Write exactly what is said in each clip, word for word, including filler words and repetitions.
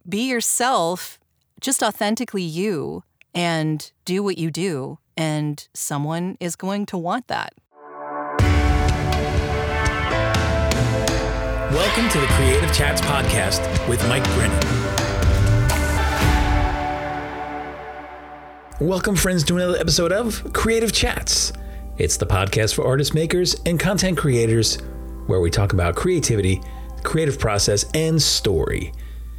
be yourself, just authentically you, and do what you do. And someone is going to want that. Welcome to the Creative Chats podcast with Mike Brennan. Welcome, friends, to another episode of Creative Chats. It's the podcast for artists, makers, and content creators where we talk about creativity, the creative process, and story.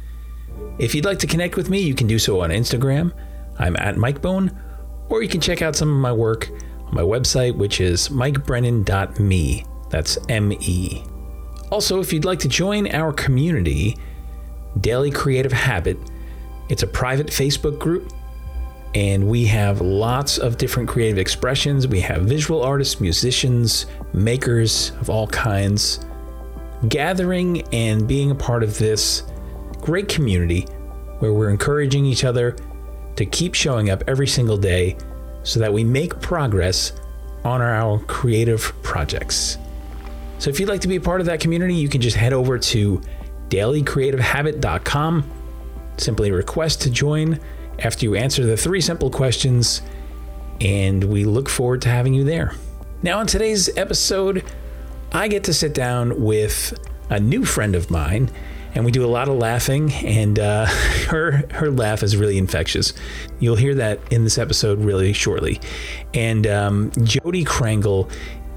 If you'd like to connect with me, you can do so on Instagram. I'm at MikeBone, or you can check out some of my work on my website, which is mike brennan dot me. That's M E. Also, if you'd like to join our community, Daily Creative Habit, it's a private Facebook group, and we have lots of different creative expressions. We have visual artists, musicians, makers of all kinds, gathering and being a part of this great community where we're encouraging each other to keep showing up every single day so that we make progress on our creative projects. So if you'd like to be a part of that community, you can just head over to daily creative habit dot com. Simply request to join after you answer the three simple questions, and we look forward to having you there. Now, in today's episode, I get to sit down with a new friend of mine, and we do a lot of laughing, and uh, her her laugh is really infectious. You'll hear that in this episode really shortly. And um, Jodi Krangle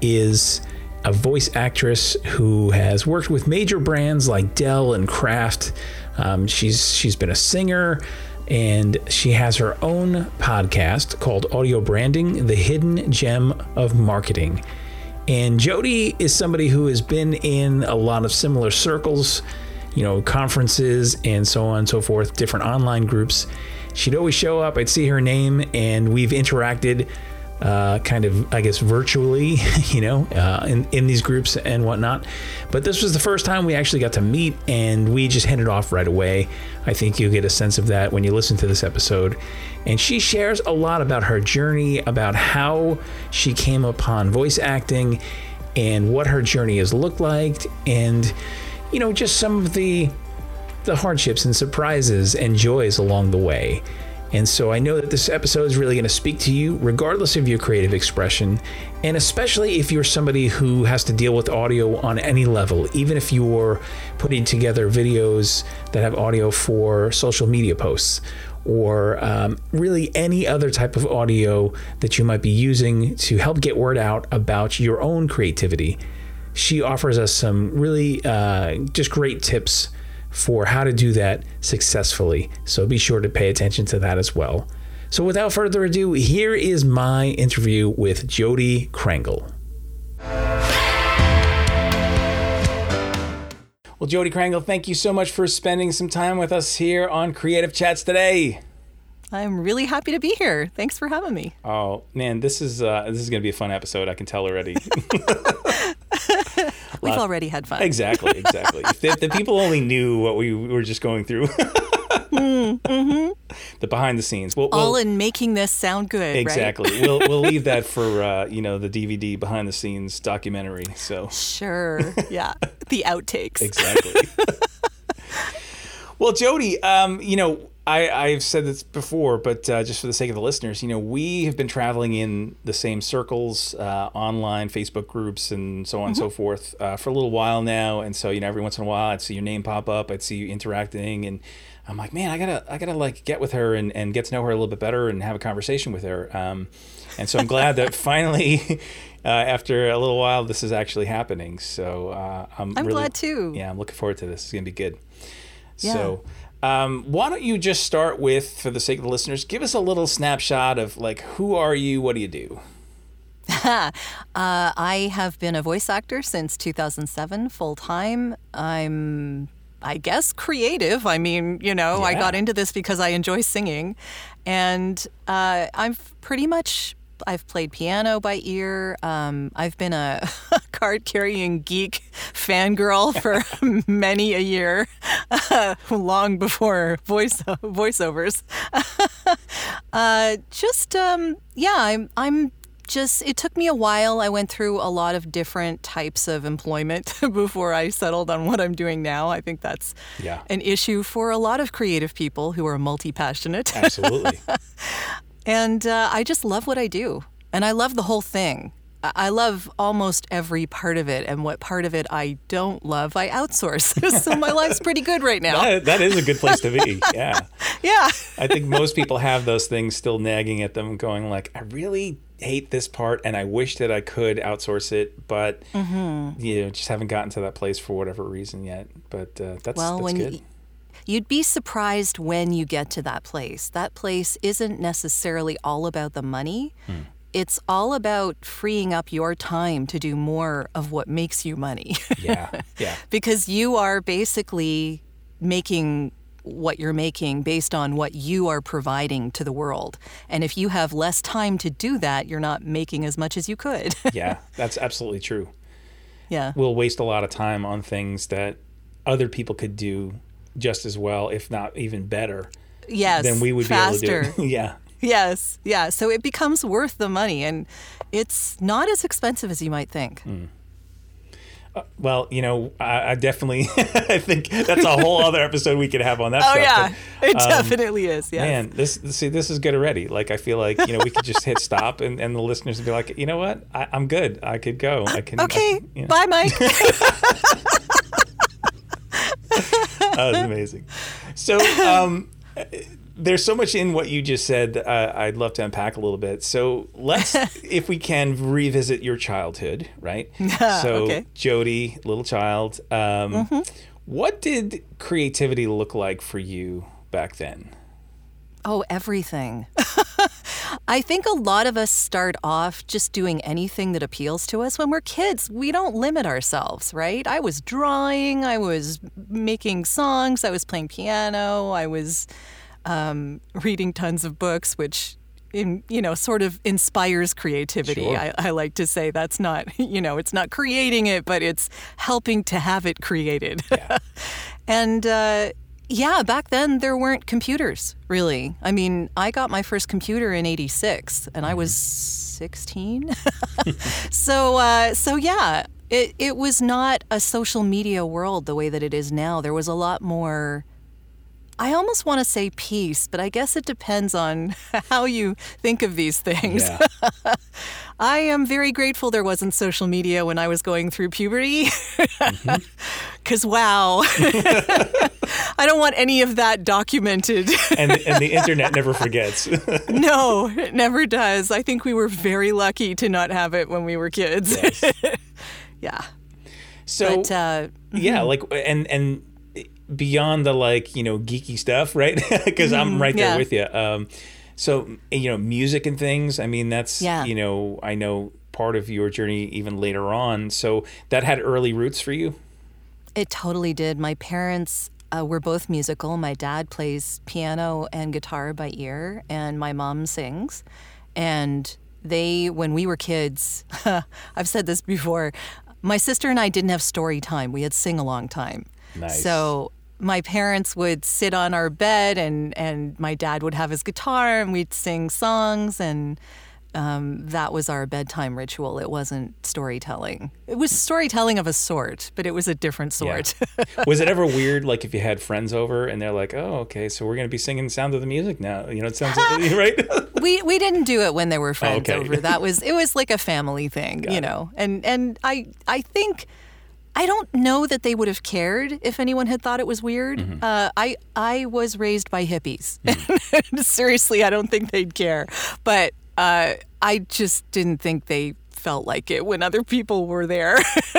is a voice actress who has worked with major brands like Dell and Kraft. Um, she's she's been a singer, and she has her own podcast called Audio Branding, The Hidden Gem of Marketing. And Jodi is somebody who has been in a lot of similar circles, you know, conferences and so on and so forth, different online groups. She'd always show up, I'd see her name, and we've interacted uh, kind of, I guess, virtually, you know, uh, in, in these groups and whatnot. But this was the first time we actually got to meet, and we just hit it off right away. I think you'll get a sense of that when you listen to this episode. And she shares a lot about her journey, about how she came upon voice acting and what her journey has looked like, and you know, just some of the the hardships and surprises and joys along the way. And so I know that this episode is really going to speak to you regardless of your creative expression, and especially if you're somebody who has to deal with audio on any level, even if you're putting together videos that have audio for social media posts, or um, really any other type of audio that you might be using to help get word out about your own creativity. She offers us some really uh, just great tips for how to do that successfully. So be sure to pay attention to that as well. So without further ado, here is my interview with Jodi Krangle. Well, Jodi Krangle, thank you so much for spending some time with us here on Creative Chats today. I'm really happy to be here. Thanks for having me. Oh man, this is uh, this is going to be a fun episode. I can tell already. We've already had fun. Exactly, exactly. If the, if the people only knew what we were just going through. mm-hmm. The behind the scenes. We'll, All we'll, in making this sound good, exactly. Right? we'll we'll leave that for uh, you know, the D V D behind the scenes documentary. So sure, yeah, the outtakes. Exactly. Well, Jodi, um, you know, I, I've said this before, but uh, just for the sake of the listeners, you know, we have been traveling in the same circles, uh, online, Facebook groups, and so on and mm-hmm. so forth uh, for a little while now. And so, you know, every once in a while, I'd see your name pop up, I'd see you interacting, and I'm like, man, I gotta, I gotta like get with her and, and get to know her a little bit better and have a conversation with her. Um, and so I'm glad that finally, uh, after a little while, this is actually happening. So uh, I'm, I'm really, glad too. Yeah, I'm looking forward to this. It's gonna be good. Yeah. So. Um, why don't you just start with, for the sake of the listeners, give us a little snapshot of like, who are you? What do you do? uh, I have been a voice actor since two thousand seven, full time. I'm, I guess, creative. I mean, you know, yeah. I got into this because I enjoy singing, and uh, I've pretty much I've played piano by ear. Um, I've been a card-carrying geek fangirl for many a year, uh, long before voice voiceovers. uh, just um, yeah, I'm I'm just, it took me a while. I went through a lot of different types of employment before I settled on what I'm doing now. I think that's yeah. an issue for a lot of creative people who are multi-passionate. Absolutely. And uh, I just love what I do. And I love the whole thing. I love almost every part of it, and what part of it I don't love, I outsource. So my life's pretty good right now. That, that is a good place to be, yeah. Yeah. I think most people have those things still nagging at them, going like, I really hate this part, and I wish that I could outsource it, but mm-hmm. you know, just haven't gotten to that place for whatever reason yet. But uh, that's, well, that's when good. Y- You'd be surprised when you get to that place. That place isn't necessarily all about the money. Hmm. It's all about freeing up your time to do more of what makes you money. Yeah, yeah. Because you are basically making what you're making based on what you are providing to the world. And if you have less time to do that, you're not making as much as you could. Yeah, that's absolutely true. Yeah. We'll waste a lot of time on things that other people could do just as well, if not even better, yes, than we would faster. be able to do. Yeah. Yes, yeah. So it becomes worth the money, and it's not as expensive as you might think. Mm. Uh, well, you know, I, I definitely, I think that's a whole other episode we could have on that oh, stuff. yeah, but, it um, definitely is, yes. Man, this, see, this is good already. Like, I feel like, you know, we could just hit stop, and, and the listeners would be like, you know what? I, I'm good. I could go. I can. Okay, I can, you know. Bye, Mike. That was amazing. So, um, there's so much in what you just said that uh, I'd love to unpack a little bit. So let's, if we can, revisit your childhood, right? So okay. Jody, little child, um, mm-hmm. what did creativity look like for you back then? Oh, everything. I think a lot of us start off just doing anything that appeals to us. When we're kids, we don't limit ourselves, right? I was drawing, I was making songs, I was playing piano, I was um, reading tons of books, which, in, you know, sort of inspires creativity. Sure. I, I like to say that's not, you know, it's not creating it, but it's helping to have it created. Yeah. And, uh, yeah, back then there weren't computers, really. I mean, I got my first computer in eighty-six, and I was sixteen. so, uh, so yeah, it, it was not a social media world the way that it is now. There was a lot more, I almost want to say peace, but I guess it depends on how you think of these things. Yeah. I am very grateful there wasn't social media when I was going through puberty. Because, mm-hmm. wow, I don't want any of that documented. and, and the internet never forgets. No, it never does. I think we were very lucky to not have it when we were kids. Yes. Yeah. So, but, uh, yeah, mm-hmm. like, and, and beyond the, like, you know, geeky stuff, right? Because I'm right there yeah. with you. Um, so, you know, music and things, I mean, that's, yeah. you know, I know part of your journey even later on. So that had early roots for you? It totally did. My parents uh, were both musical. My dad plays piano and guitar by ear, and my mom sings. And they, when we were kids, I've said this before, my sister and I didn't have story time. We had sing-along time. Nice. So my parents would sit on our bed, and, and my dad would have his guitar, and we'd sing songs, and um, that was our bedtime ritual. It wasn't storytelling. It was storytelling of a sort, but it was a different sort. Yeah. Was it ever weird, like if you had friends over and they're like, oh, okay, so we're going to be singing Sound of the Music now. You know, it sounds like, right? we we didn't do it when there were friends oh, okay. over. That was, it was like a family thing, Got you it. know. And, and I I think... I don't know that they would have cared if anyone had thought it was weird. Mm-hmm. Uh, I I was raised by hippies. Mm-hmm. Seriously, I don't think they'd care. But uh, I just didn't think they felt like it when other people were there.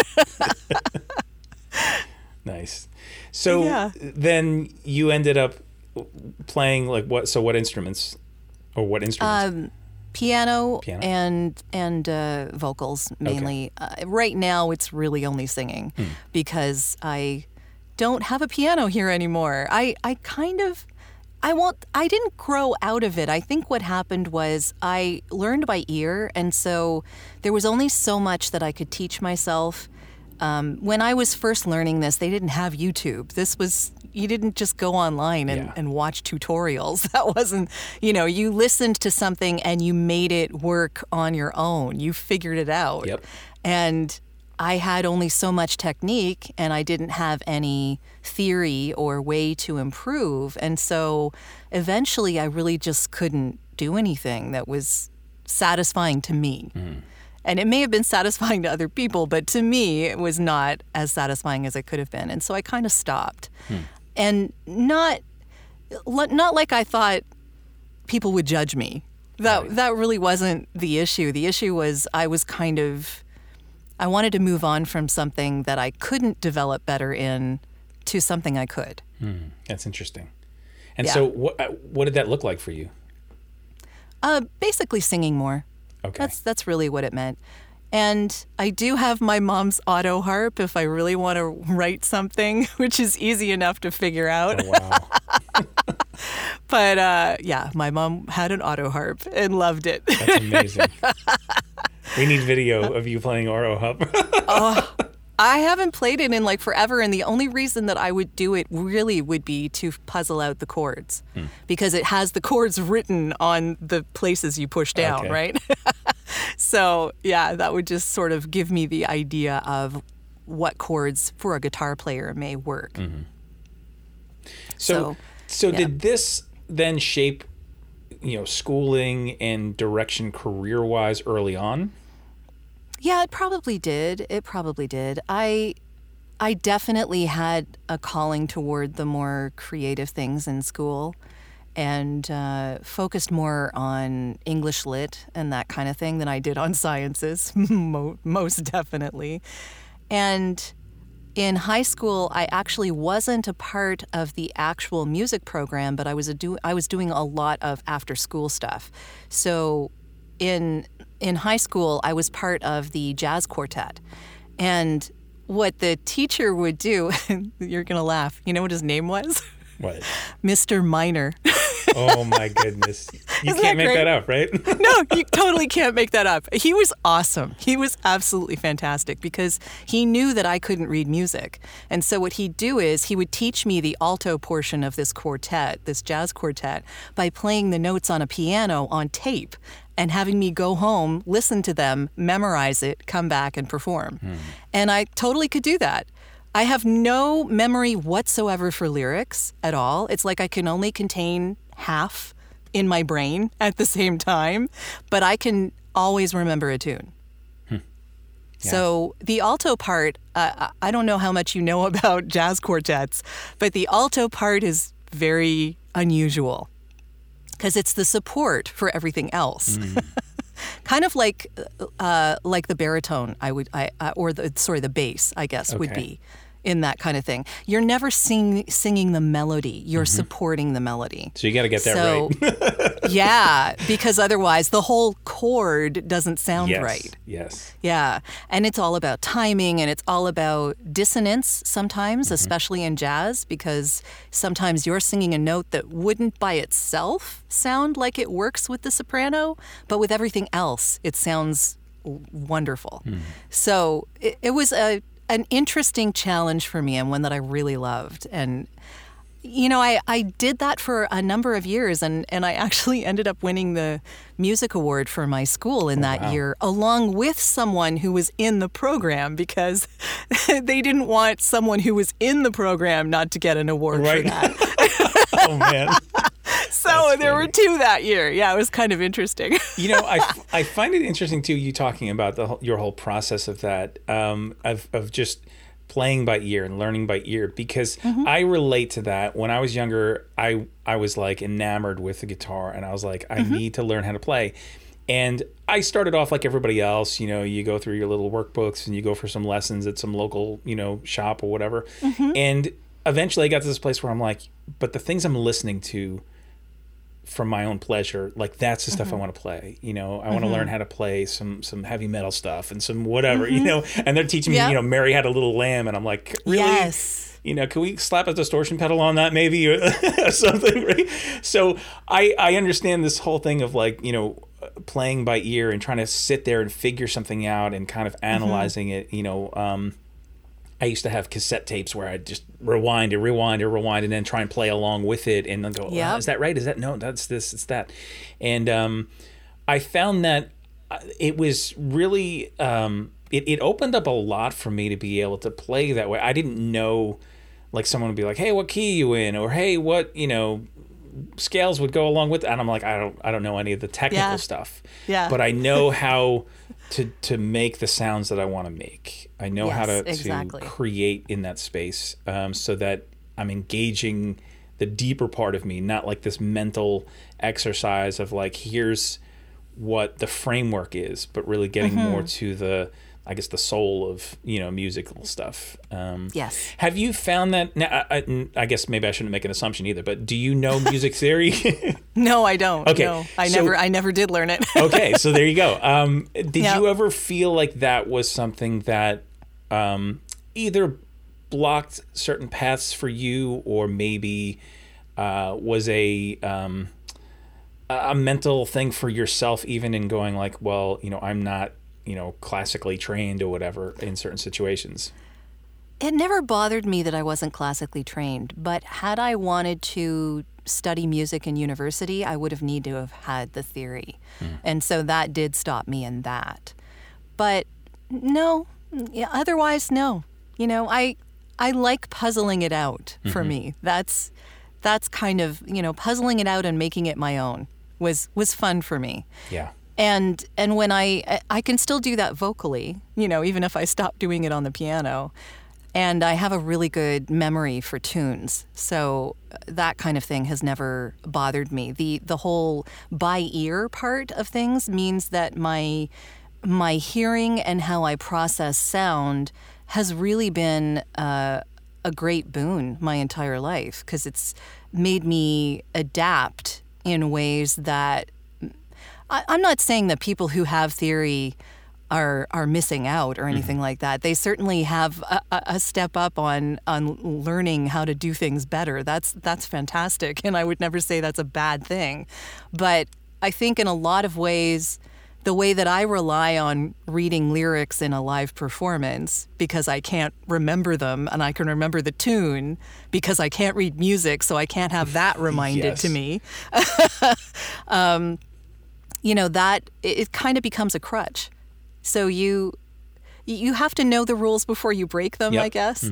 Nice. So yeah. then you ended up playing like what? So what instruments, or what instruments? Um, Piano, Piano and and uh, vocals mainly. Okay. Uh, right now, it's really only singing hmm. because I don't have a piano here anymore. I, I kind of, I won't, I didn't grow out of it. I think what happened was I learned by ear, and so there was only so much that I could teach myself Um, when I was first learning this, they didn't have YouTube. This was, you didn't just go online and, Yeah. and watch tutorials. That wasn't, you know, you listened to something and you made it work on your own. You figured it out. Yep. And I had only so much technique and I didn't have any theory or way to improve. And so eventually I really just couldn't do anything that was satisfying to me. Mm. And it may have been satisfying to other people, but to me it was not as satisfying as it could have been. And so I kind of stopped. Hmm. And not not like I thought people would judge me. That Right. that really wasn't the issue. The issue was I was kind of I wanted to move on from something that I couldn't develop better in to something I could. Hmm. That's interesting. And Yeah. so what uh, what did that look like for you? Uh, basically singing more. Okay. That's that's really what it meant. And I do have my mom's auto harp if I really want to write something, which is easy enough to figure out. Oh, wow. But uh, yeah, my mom had an auto harp and loved it. That's amazing. We need video of you playing Auto Harp. Oh, I haven't played it in like forever, and the only reason that I would do it really would be to puzzle out the chords, hmm. because it has the chords written on the places you push down, Okay. right? So yeah, that would just sort of give me the idea of what chords for a guitar player may work. Mm-hmm. So, so, so yeah. did this then shape, you know, schooling and direction career-wise early on? Yeah, it probably did. It probably did. I I definitely had a calling toward the more creative things in school and uh, focused more on English lit and that kind of thing than I did on sciences, Mo- most definitely. And in high school, I actually wasn't a part of the actual music program, but I was a do- I was doing a lot of after-school stuff. So in in high school, I was part of the jazz quartet. And what the teacher would do, you're going to laugh. You know what his name was? What? Mister Minor. Oh, my goodness. You Isn't can't that make great? that up, right? No, you totally can't make that up. He was awesome. He was absolutely fantastic because he knew that I couldn't read music. And so what he'd do is he would teach me the alto portion of this quartet, this jazz quartet, by playing the notes on a piano on tape and having me go home, listen to them, memorize it, come back and perform. Hmm. And I totally could do that. I have no memory whatsoever for lyrics at all. It's like I can only contain half in my brain at the same time, but I can always remember a tune. Hmm. Yeah. So the alto part, uh, I don't know how much you know about jazz quartets, but the alto part is very unusual because it's the support for everything else. Mm. Kind of like uh, like the baritone, I would, I uh, or the sorry, the bass, I guess, okay. would be. In that kind of thing. You're never sing, singing the melody. You're mm-hmm. supporting the melody. So you got to get that so, right. Yeah, because otherwise the whole chord doesn't sound yes, right. Yes. Yeah, and it's all about timing and it's all about dissonance sometimes, mm-hmm. especially in jazz, because sometimes you're singing a note that wouldn't by itself sound like it works with the soprano, but with everything else it sounds wonderful. Mm. So it, it was a an interesting challenge for me and one that I really loved. And, you know, I, I did that for a number of years and, and I actually ended up winning the music award for my school in oh, that wow. year, along with someone who was in the program because they didn't want someone who was in the program not to get an award right. for that. Oh, man. So That's there funny. were two that year. Yeah, it was kind of interesting. You know, I, I find it interesting, too, you talking about the whole, your whole process of that, um, of, of just playing by ear and learning by ear, because mm-hmm. I relate to that. When I was younger, I, I was like enamored with the guitar and I was like, I mm-hmm. need to learn how to play. And I started off like everybody else, you know, you go through your little workbooks and you go for some lessons at some local, you know, shop or whatever. Mm-hmm. And eventually I got to this place where I'm like, but the things I'm listening to for my own pleasure, like that's the stuff mm-hmm. I want to play. You know, I mm-hmm. want to learn how to play some some heavy metal stuff and some whatever, mm-hmm. you know, and they're teaching me, yep. you know, Mary Had a Little Lamb. And I'm like, really? Yes. You know, can we slap a distortion pedal on that maybe or something, right? So I, I understand this whole thing of like, you know, playing by ear and trying to sit there and figure something out and kind of analyzing mm-hmm. it, you know, um, I used to have cassette tapes where I'd just rewind and rewind and rewind and then try and play along with it and then go, Yep. oh, is that right? Is that, no, that's this, it's that. And um, I found that it was really, um, it, it opened up a lot for me to be able to play that way. I didn't know, like someone would be like, hey, what key are you in? Or, hey, what, you know, scales would go along with it. And I'm like, I don't, I don't know any of the technical Yeah. stuff, Yeah. but I know how to, to make the sounds that I want to make. I know Yes, how to, exactly. to create in that space, um, so that I'm engaging the deeper part of me, not like this mental exercise of like, here's what the framework is, but really getting Mm-hmm. more to the, I guess, the soul of, you know, musical stuff. Um, Yes. Have you found that, now, I, I, I guess maybe I shouldn't make an assumption either, but do you know music theory? No, I don't. Okay, No, I so- never I never did learn it. Okay, so there you go. Um, did Yep. you ever feel like that was something that um, either blocked certain paths for you, or maybe uh, was a um, a mental thing for yourself, even in going like, well, you know, I'm not, you know, classically trained or whatever in certain situations? It never bothered me that I wasn't classically trained, but had I wanted to study music in university, I would have needed to have had the theory. And so that did stop me in that. But no, yeah, otherwise, no. You know, I I like puzzling it out for me. That's that's kind of, you know, puzzling it out and making it my own was was fun for me. Yeah. And and when I I can still do that vocally, you know, even if I stop doing it on the piano. And I have a really good memory for tunes, so that kind of thing has never bothered me. the The whole by ear part of things means that my my hearing and how I process sound has really been uh, a great boon my entire life, because it's made me adapt in ways that I, I'm not saying that people who have theory are are missing out or anything like that. They certainly have a, a step up on on learning how to do things better. That's that's fantastic, and I would never say that's a bad thing. But I think in a lot of ways, the way that I rely on reading lyrics in a live performance, because I can't remember them, and I can remember the tune because I can't read music, so I can't have that reminded Yes. to me. um, you know, that it, it kind of becomes a crutch. So you you have to know the rules before you break them, Yep. I guess.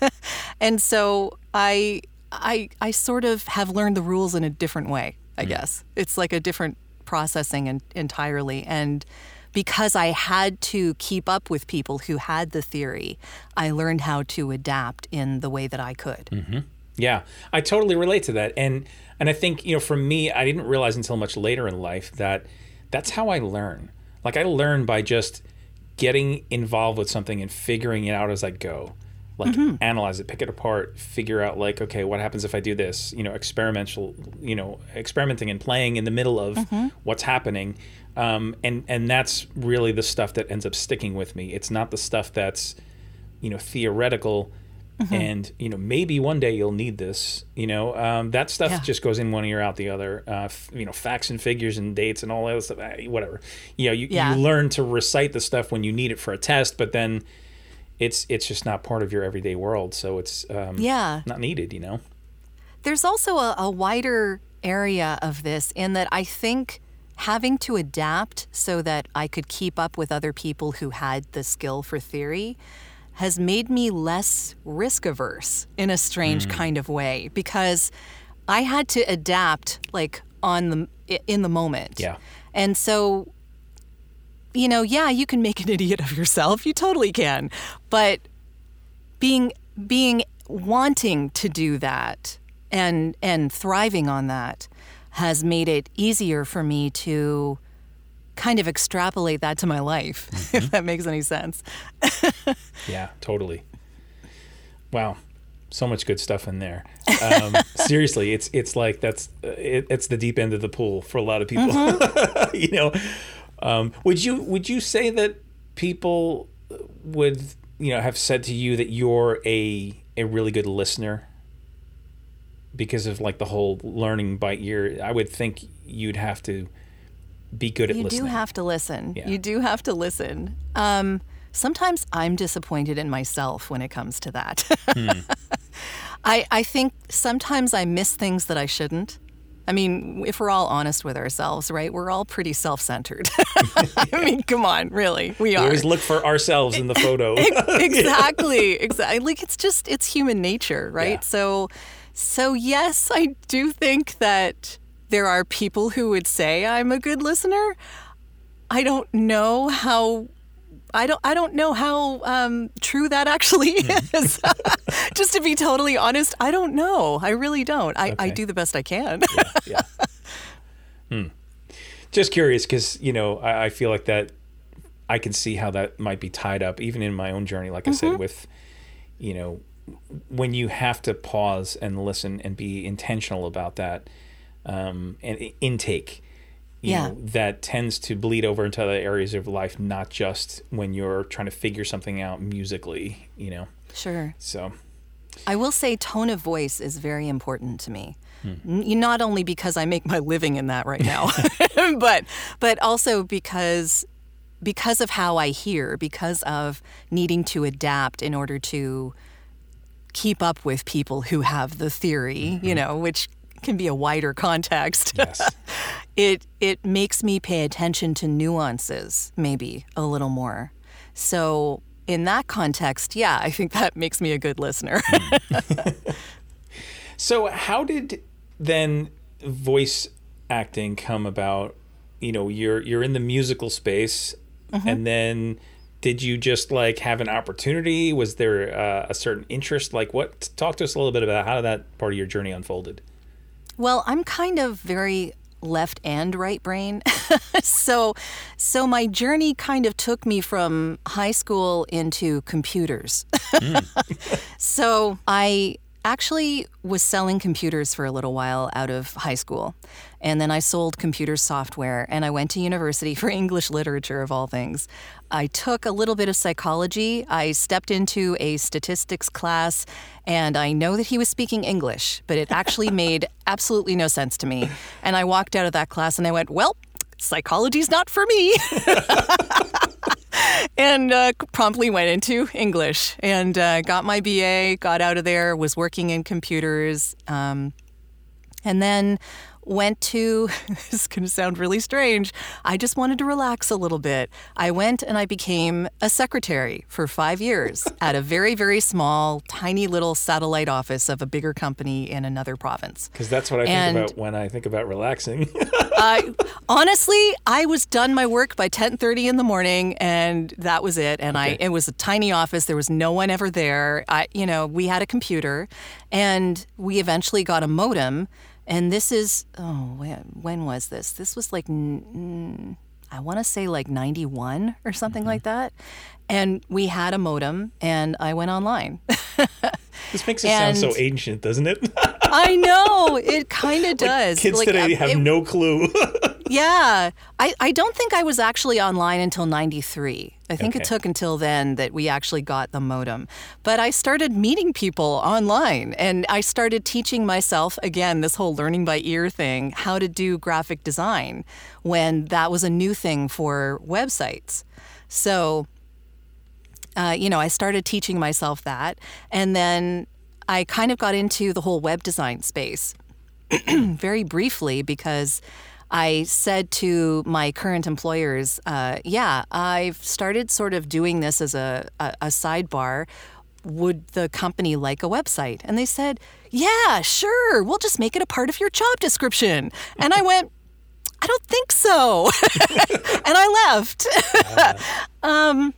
And so I I I sort of have learned the rules in a different way, I guess. It's like a different processing en- entirely. And because I had to keep up with people who had the theory, I learned how to adapt in the way that I could. Yeah, I totally relate to that. And and I think, you know, for me, I didn't realize until much later in life that that's how I learn. Like, I learn by just getting involved with something and figuring it out as I go. Like, analyze it, pick it apart, figure out, like, okay, what happens if I do this? You know, experimental, you know, experimenting and playing in the middle of what's happening. Um, and, and that's really the stuff that ends up sticking with me. It's not the stuff that's, you know, theoretical. And, you know, maybe one day you'll need this, you know, um, that stuff Yeah. just goes in one ear out the other, uh, f- you know, facts and figures and dates and all that other stuff, eh, whatever. You know, you, Yeah. you learn to recite the stuff when you need it for a test, but then it's it's just not part of your everyday world. So it's um, Yeah. not needed, you know? There's also a, a wider area of this in that I think having to adapt so that I could keep up with other people who had the skill for theory has made me less risk averse in a strange kind of way, because I had to adapt like on the in the moment. Yeah. And so, you know, yeah, you can make an idiot of yourself. You totally can. But being being wanting to do that and and thriving on that has made it easier for me to kind of extrapolate that to my life, if that makes any sense. Yeah, totally. Wow. So much good stuff in there. Um, seriously, it's it's like that's uh, it, it's the deep end of the pool for a lot of people. You know, um, would you would you say that people would, you know, have said to you that you're a a really good listener because of like the whole learning by ear? I would think you'd have to be good at You listening. do have to listen. Yeah. You do have to listen. Um, sometimes I'm disappointed in myself when it comes to that. Hmm. I, I think sometimes I miss things that I shouldn't. I mean, if we're all honest with ourselves, right, we're all pretty self-centered. I mean, come on, really, we are. We always look for ourselves in the photo. Exactly, exactly. Like, it's just, it's human nature, right? Yeah. So, so yes, I do think that there are people who would say I'm a good listener. I don't know how... I don't. I don't know how um, true that actually is. Just to be totally honest, I don't know. I really don't. I, okay. I do the best I can. yeah. yeah. Hmm. Just curious, because you know, I, I feel like that. I can see how that might be tied up, even in my own journey. Like I mm-hmm. said, with you know, when you have to pause and listen and be intentional about that um, and intake. You yeah. know, that tends to bleed over into other areas of life, not just when you're trying to figure something out musically, you know. Sure. So I will say tone of voice is very important to me. Hmm. Not only because I make my living in that right now, but but also because because of how I hear, because of needing to adapt in order to keep up with people who have the theory, mm-hmm. you know, which can be a wider context. Yes. it it makes me pay attention to nuances maybe a little more. So in that context, yeah, I think that makes me a good listener. Mm. So how did then voice acting come about? You know, you're you're in the musical space, mm-hmm. and then did you just like have an opportunity? Was there uh, a certain interest? Like what? Talk to us a little bit about how that part of your journey unfolded. Well, I'm kind of very left and right brain. so so my journey kind of took me from high school into computers. Mm. So I actually was selling computers for a little while out of high school. And then I sold computer software, and I went to university for English literature, of all things. I took a little bit of psychology. I stepped into a statistics class, and I know that he was speaking English, but it actually made absolutely no sense to me. And I walked out of that class, and I went, well, psychology's not for me. And uh, promptly went into English and uh, got my B A, got out of there, was working in computers, um, and then went to, this is going to sound really strange, I just wanted to relax a little bit. I went and I became a secretary for five years at a very, very small, tiny little satellite office of a bigger company in another province. Because that's what I and, think about when I think about relaxing. uh, honestly, I was done my work by ten thirty in the morning, and that was it. And okay. I it was a tiny office. There was no one ever there. I, you know, we had a computer, and we eventually got a modem. And this is, oh, when was this? This was like, mm, I want to say like ninety-one or something mm-hmm. like that. And we had a modem, and I went online. This makes it and sound so ancient, doesn't it? I know. It kind of does. Like kids like, today have it, no clue. Yeah. I, I don't think I was actually online until ninety-three. I think okay. it took until then that we actually got the modem. But I started meeting people online, and I started teaching myself, again, this whole learning by ear thing, how to do graphic design when that was a new thing for websites. So, uh, you know, I started teaching myself that, and then I kind of got into the whole web design space very briefly because I said to my current employers, uh, yeah, I've started sort of doing this as a, a, a sidebar. Would the company like a website? And they said, yeah, sure. We'll just make it a part of your job description. And I went, I don't think so. And I left. Uh. um,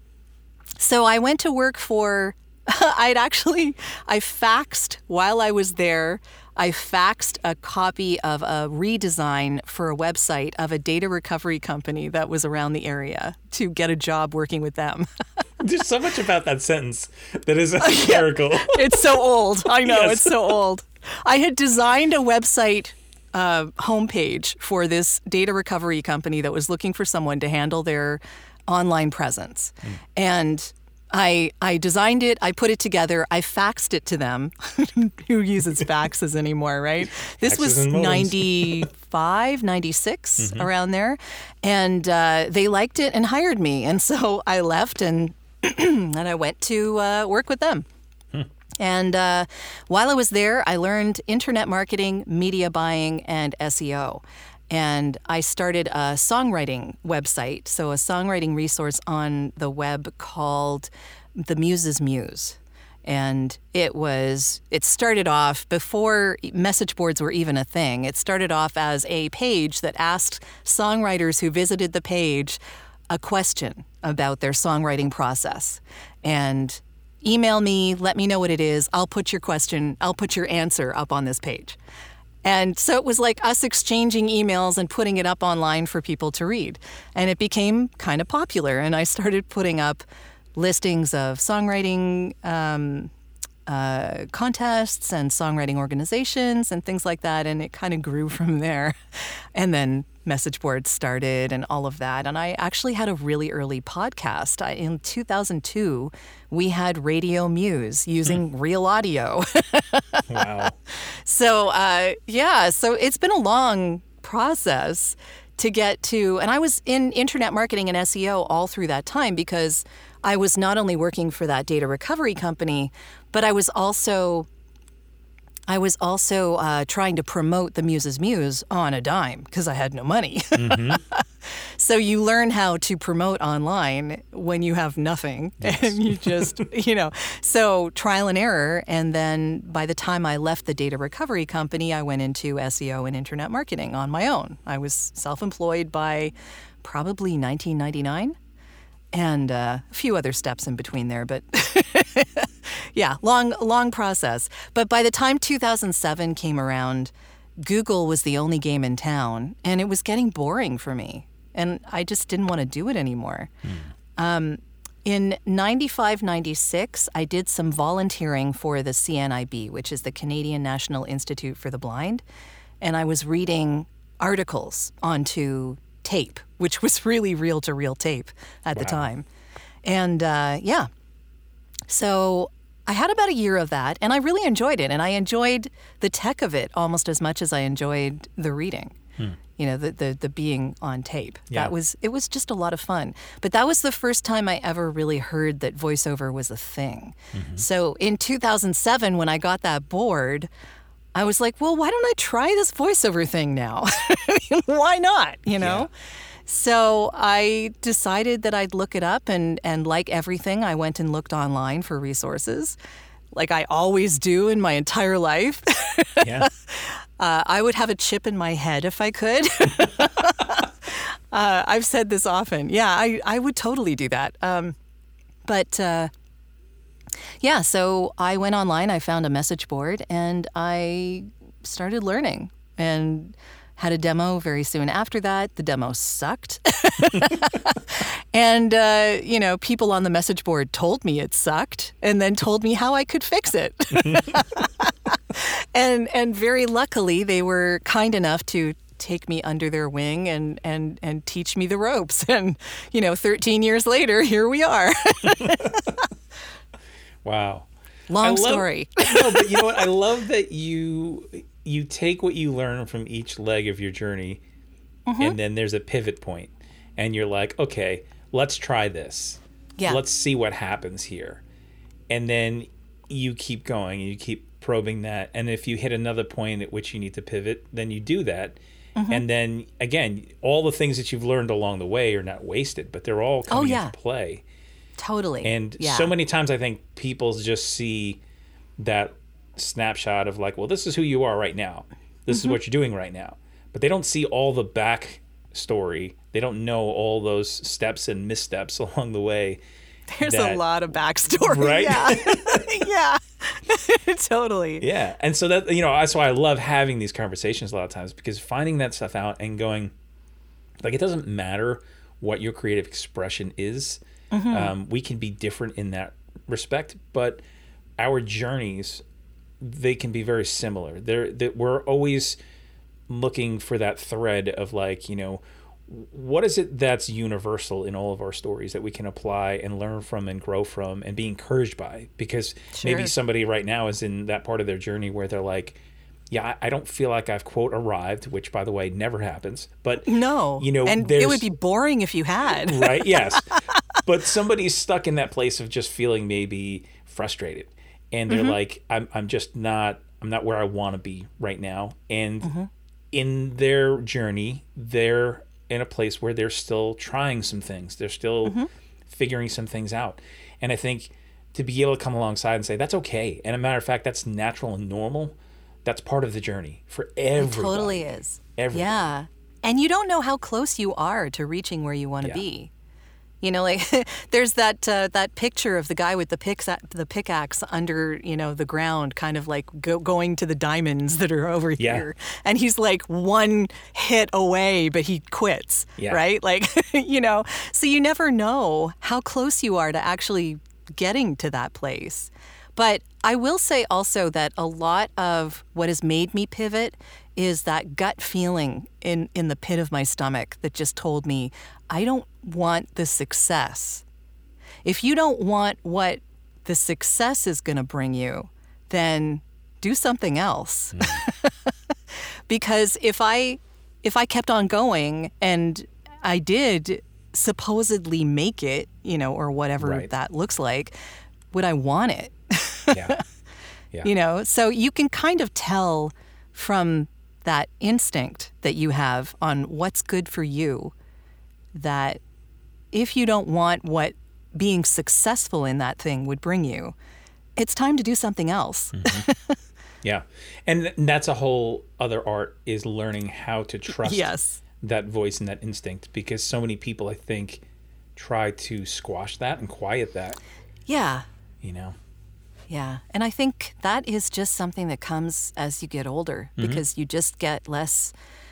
so I went to work for, I'd actually, I faxed while I was there. I faxed a copy of a redesign for a website of a data recovery company that was around the area to get a job working with them. There's so much about that sentence that is hysterical. Yeah, it's so old. I know, yes. It's so old. I had designed a website uh, homepage for this data recovery company that was looking for someone to handle their online presence. Mm. And I I designed it, I put it together, I faxed it to them. Who uses faxes anymore, right? This Faxes was and modems. ninety-five, ninety-six, Mm-hmm. around there. And uh, they liked it and hired me. And so I left and, and I went to uh, work with them. And uh, while I was there, I learned internet marketing, media buying, and S E O. And I started a songwriting website, so a songwriting resource on the web called The Muse's Muse. And it was, it started off before message boards were even a thing. It started off as a page that asked songwriters who visited the page a question about their songwriting process. And email me, let me know what it is. I'll put your question, I'll put your answer up on this page. And so it was like us exchanging emails and putting it up online for people to read. And it became kind of popular. And I started putting up listings of songwriting um, uh, contests and songwriting organizations and things like that. And it kind of grew from there. And then message boards started and all of that. And I actually had a really early podcast. I, in two thousand two, we had Radio Muse using mm. real audio. Wow. So, uh, yeah, so it's been a long process to get to, and I was in internet marketing and S E O all through that time because I was not only working for that data recovery company, but I was also I was also uh, trying to promote the Muse's Muse on a dime because I had no money. Mm-hmm. So you learn how to promote online when you have nothing. Yes. And you just, you know, so trial and error. And then by the time I left the data recovery company, I went into S E O and internet marketing on my own. I was self-employed by probably nineteen ninety-nine. And uh, a few other steps in between there, but yeah, long, long process. But by the time two thousand seven came around, Google was the only game in town, and it was getting boring for me, and I just didn't want to do it anymore. Mm. Um, in ninety-five, ninety-six, I did some volunteering for the C N I B, which is the Canadian National Institute for the Blind, and I was reading articles onto tape, which was really reel-to-reel tape at wow. the time. And uh, yeah, so I had about a year of that, and I really enjoyed it. And I enjoyed the tech of it almost as much as I enjoyed the reading, hmm. you know, the, the the being on tape. Yeah. That was, it was just a lot of fun. But that was the first time I ever really heard that voiceover was a thing. Mm-hmm. So in two thousand seven, when I got that board, I was like, well, why don't I try this voiceover thing now? Why not, you know? Yeah. So I decided that I'd look it up, and, and like everything, I went and looked online for resources, like I always do in my entire life. Yeah. uh, I would have a chip in my head if I could. uh, I've said this often. Yeah, I, I would totally do that. Um, but... Uh, Yeah, so I went online, I found a message board, and I started learning and had a demo very soon after that. The demo sucked. And, uh, you know, people on the message board told me it sucked and then told me how I could fix it. and and very luckily, they were kind enough to take me under their wing and, and, and teach me the ropes. And, you know, thirteen years later, here we are. Wow. Long love, story. No, but you know what? I love that you you take what you learn from each leg of your journey, mm-hmm. and then there's a pivot point, and you're like, okay, let's try this. Yeah. Let's see what happens here. And then you keep going, and you keep probing that. And if you hit another point at which you need to pivot, then you do that. Mm-hmm. And then, again, all the things that you've learned along the way are not wasted, but they're all coming oh, yeah. into play. Totally. And yeah. so many times I think people just see that snapshot of like, well, this is who you are right now. This mm-hmm. is what you're doing right now. But they don't see all the back story. They don't know all those steps and missteps along the way. There's that, a lot of backstory. Right? Yeah. Yeah. Totally. Yeah. And so that, you know, that's why I love having these conversations a lot of times, because finding that stuff out and going, like, it doesn't matter what your creative expression is. Mm-hmm. Um, we can be different in that respect, but our journeys, they can be very similar. They're, that we're always looking for that thread of like, you know, what is it that's universal in all of our stories that we can apply and learn from and grow from and be encouraged by? Because Sure. maybe somebody right now is in that part of their journey where they're like, yeah, I I don't feel like I've, quote, arrived, which, by the way, never happens. But, No. you know, and there's, it would be boring if you had. right? Yes. But somebody's stuck in that place of just feeling maybe frustrated. And they're Mm-hmm. like, I'm, I'm just not, I'm not where I want to be right now. And Mm-hmm. in their journey, they're in a place where they're still trying some things. They're still Mm-hmm. figuring some things out. And I think to be able to come alongside and say, that's okay. And a matter of fact, that's natural and normal. That's part of the journey for everybody. It totally is. Everybody. Yeah. And you don't know how close you are to reaching where you want to Yeah. be. You know, like there's that uh, that picture of the guy with the pickaxe, the pickaxe under, you know, the ground, kind of like go, going to the diamonds that are over Yeah. here. And he's like one hit away, but he quits, Yeah. right? Like, you know, so you never know how close you are to actually getting to that place. But I will say also that a lot of what has made me pivot is that gut feeling in, in the pit of my stomach that just told me, I don't want the success. If you don't want what the success is going to bring you, then do something else. Because if I if I kept on going and I did supposedly make it, you know, or whatever Right. that looks like, would I want it? Yeah. Yeah. You know, so you can kind of tell from that instinct that you have on what's good for you that if you don't want what being successful in that thing would bring you, it's time to do something else. Yeah. And that's a whole other art, is learning how to trust Yes. that voice and that instinct, because so many people, I think, try to squash that and quiet that, Yeah. you know? Yeah. And I think that is just something that comes as you get older because you just get less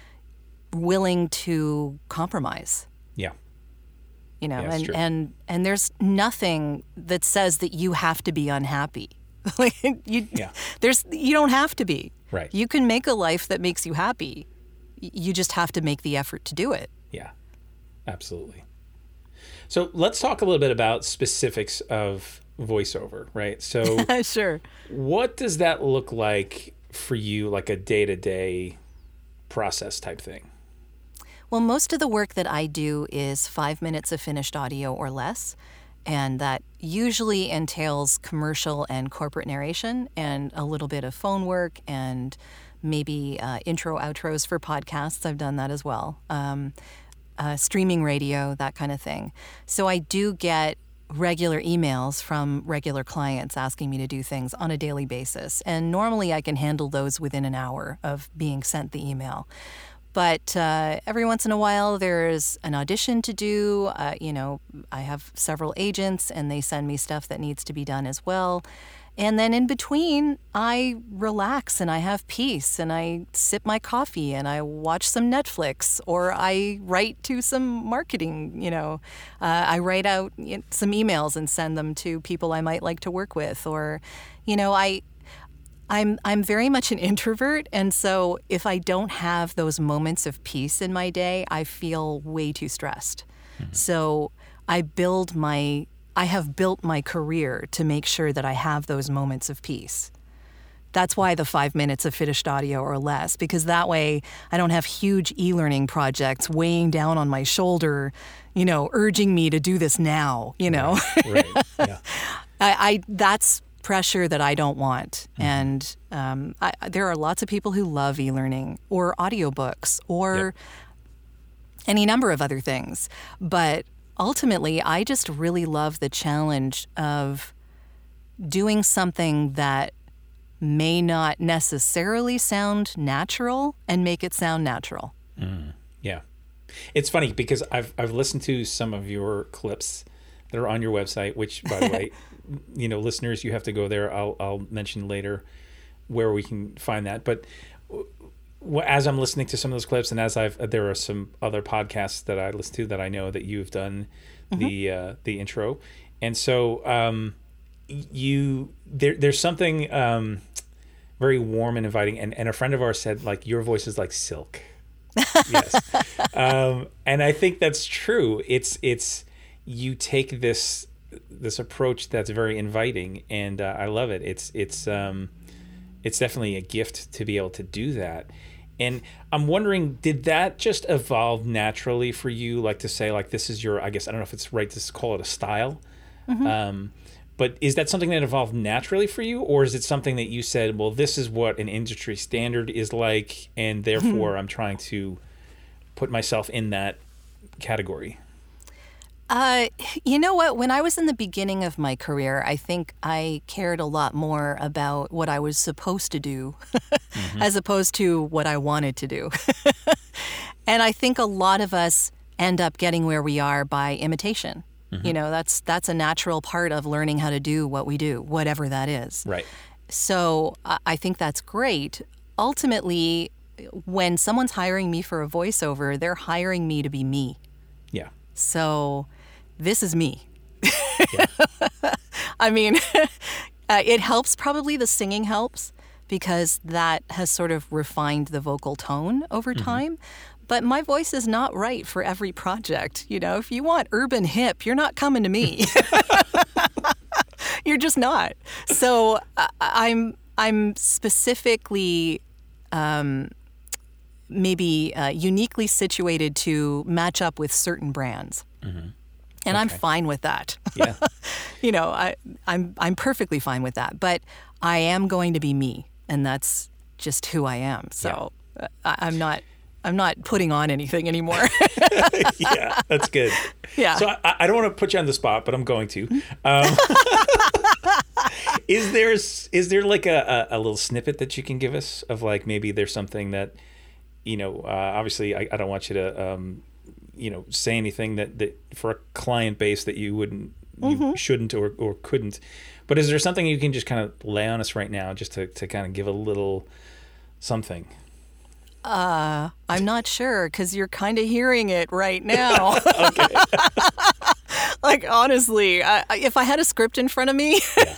willing to compromise. Yeah. You know, Yeah, it's and, true. and and there's nothing that says that you have to be unhappy. Like you Yeah. there's you don't have to be. Right. You can make a life that makes you happy. Y- You just have to make the effort to do it. Yeah, absolutely. So let's talk a little bit about specifics of voiceover, right? So Sure. what does that look like for you, like a day-to-day process type thing? Well, most of the work that I do is five minutes of finished audio or less. And that usually entails commercial and corporate narration and a little bit of phone work and maybe uh, intro outros for podcasts. I've done that as well. Um, uh, streaming radio, that kind of thing. So I do get regular emails from regular clients asking me to do things on a daily basis. And normally I can handle those within an hour of being sent the email. But uh, every once in a while, there's an audition to do. Uh, you know, I have several agents, and they send me stuff that needs to be done as well. And then in between, I relax and I have peace, and I sip my coffee, and I watch some Netflix, or I write to some marketing. You know, uh, I write out you know, some emails and send them to people I might like to work with, or, you know, I. I'm I'm very much an introvert, and so if I don't have those moments of peace in my day, I feel way too stressed. So I build my I have built my career to make sure that I have those moments of peace. That's why the five minutes of finished audio or less, because that way I don't have huge e-learning projects weighing down on my shoulder, you know, urging me to do this now, you know. Right. Yeah. I, I that's pressure that I don't want. Mm-hmm. And um, I, there are lots of people who love e-learning or audiobooks or Yep. any number of other things. But ultimately, I just really love the challenge of doing something that may not necessarily sound natural and make it sound natural. Yeah. It's funny because I've I've listened to some of your clips that are on your website, which, by the way, you know, listeners, you have to go there. I'll I'll mention later where we can find that. But w- as I'm listening to some of those clips, and as I've there are some other podcasts that I listen to that I know that you've done mm-hmm. the uh, the intro, and so um, you there there's something um, very warm and inviting. And, and a friend of ours said, like, your voice is like silk. Yes. Um, and I think that's true. It's it's you take this this approach that's very inviting, and uh, I love it. It's it's um, it's definitely a gift to be able to do that. And I'm wondering, did that just evolve naturally for you? Like to say, like this is your, I guess I don't know if it's right to call it a style. Mm-hmm. Um, but is that something that evolved naturally for you, or is it something that you said, well, this is what an industry standard is like, and therefore I'm trying to put myself in that category? Uh, you know what? When I was in the beginning of my career, I think I cared a lot more about what I was supposed to do mm-hmm. as opposed to what I wanted to do. And I think a lot of us end up getting where we are by imitation. Mm-hmm. You know, that's that's a natural part of learning how to do what we do, whatever that is. Right. So I think that's great. Ultimately, when someone's hiring me for a voiceover, they're hiring me to be me. Yeah. So this is me. Yeah. I mean, uh, it helps. Probably the singing helps because that has sort of refined the vocal tone over time. Mm-hmm. But my voice is not right for every project. You know, if you want urban hip, you're not coming to me. You're just not. So uh, I'm I'm specifically um, maybe uh, uniquely situated to match up with certain brands. Mm-hmm. And okay. I'm fine with that. Yeah. You know, I, I'm I'm perfectly fine with that. But I am going to be me, and that's just who I am. So yeah. I, I'm not I'm not putting on anything anymore. Yeah, that's good. Yeah. So I, I don't want to put you on the spot, but I'm going to. Um, is there is there like a, a, a little snippet that you can give us of like maybe there's something that, you know, uh, obviously I, I don't want you to, um, you know, say anything that, that for a client base that you wouldn't, you mm-hmm. shouldn't or, or couldn't. But is there something you can just kind of lay on us right now just to, to kind of give a little something? Uh, I'm not sure because you're kind of hearing it right now. Okay. Like, honestly, I, if I had a script in front of me, yeah.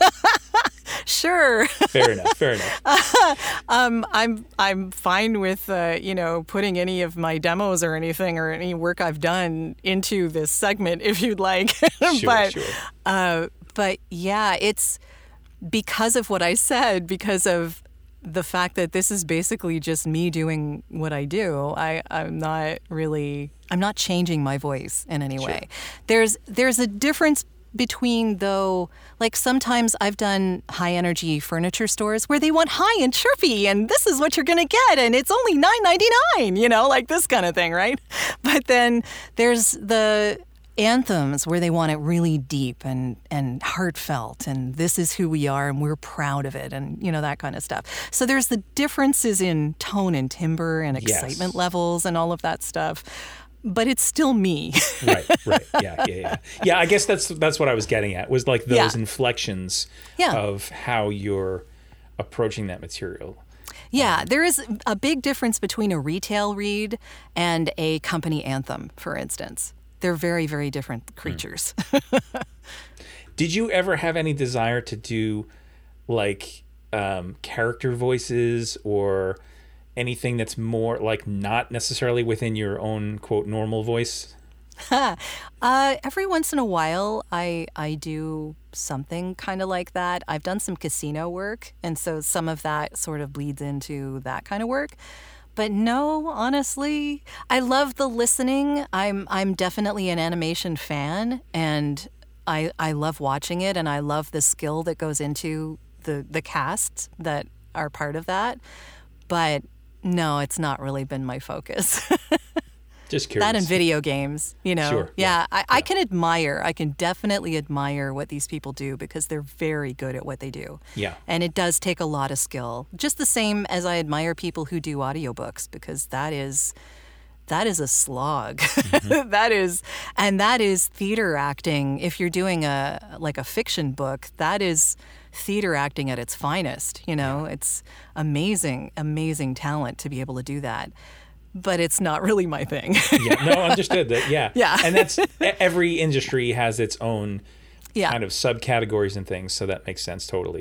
Sure. Fair enough. Fair enough. Uh, um, I'm I'm fine with uh, you know putting any of my demos or anything or any work I've done into this segment if you'd like. Sure, but, sure. Uh, but yeah, it's because of what I said, because of the fact that this is basically just me doing what I do. I, I'm not really, I'm not changing my voice in any way. Sure. There's there's a difference between, though, like sometimes I've done high energy furniture stores where they want high and chirpy and this is what you're going to get and it's only nine ninety-nine, you know, like this kind of thing, right? But then there's the anthems where they want it really deep and, and heartfelt and this is who we are and we're proud of it and, you know, that kind of stuff. So there's the differences in tone and timbre and excitement yes. levels and all of that stuff. But it's still me. Right, right. Yeah, yeah, yeah. Yeah, I guess that's that's what I was getting at, was like those yeah. inflections yeah. of how you're approaching that material. Yeah, there is a big difference between a retail read and a company anthem, for instance. They're very, very different creatures. Mm. Did you ever have any desire to do like um, character voices or anything that's more like not necessarily within your own quote normal voice? uh, every once in a while, I I do something kind of like that. I've done some casino work, and so some of that sort of bleeds into that kind of work. But no, honestly, I love the listening. I'm I'm definitely an animation fan, and I I love watching it, and I love the skill that goes into the the casts that are part of that. But no, it's not really been my focus. Just curious. That and video games, you know. Sure. Yeah, yeah. I, yeah. I can admire, I can definitely admire what these people do because they're very good at what they do. Yeah. And it does take a lot of skill. Just the same as I admire people who do audiobooks because that is that is a slog. Mm-hmm. That is, and that is theater acting. If you're doing a like a fiction book, that is theater acting at its finest, you know. Yeah. It's amazing, amazing talent to be able to do that. But it's not really my thing. Yeah, no, understood that. Yeah, yeah, and that's every industry has its own yeah. kind of subcategories and things, so that makes sense totally.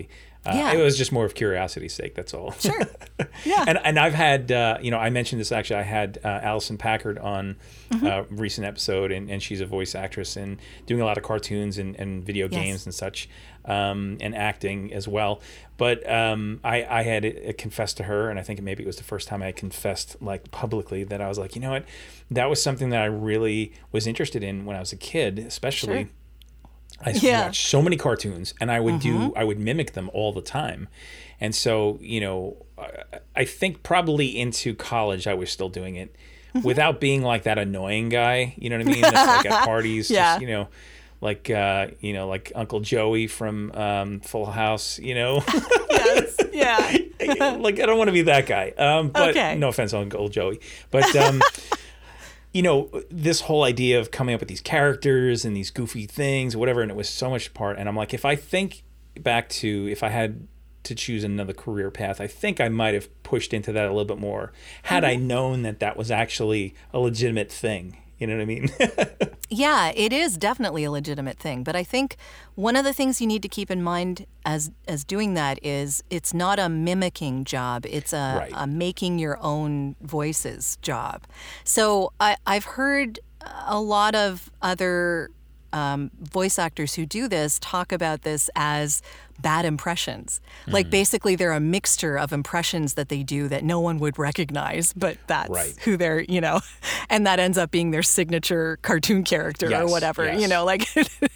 Uh, Yeah. It was just more of curiosity's sake. That's all. Sure. Yeah. and and I've had uh, you know I mentioned this actually. I had uh, Allison Packard on Mm-hmm. a recent episode, and, and she's a voice actress and doing a lot of cartoons and, and video Yes. games and such, um, and acting as well. But um, I I had uh, confessed to her, and I think maybe it was the first time I confessed like publicly that I was like, you know what, that was something that I really was interested in when I was a kid, especially. Sure. I Yeah. watched so many cartoons, and I would Mm-hmm. do I would mimic them all the time, and so you know I, I think probably into college I was still doing it Mm-hmm. without being like that annoying guy. You know what I mean? That's like at parties, Yeah. just you know, like uh, you know, like Uncle Joey from um, Full House. You know, Yes. Yeah. like I don't want to be that guy. Um, but Okay. no offense, Uncle Joey, but. Um, You know, this whole idea of coming up with these characters and these goofy things, whatever, and it was so much part. And I'm like, if I think back to if I had to choose another career path, I think I might have pushed into that a little bit more had I known that that was actually a legitimate thing. You know what I mean? Yeah, it is definitely a legitimate thing. But I think one of the things you need to keep in mind as as doing that is it's not a mimicking job. It's a, Right. a making your own voices job. So I, I've heard a lot of other um, voice actors who do this talk about this as bad impressions. Like basically they're a mixture of impressions that they do that no one would recognize, but that's Right. who they're, you know, and that ends up being their signature cartoon character or Yes, whatever, yes. you know, like,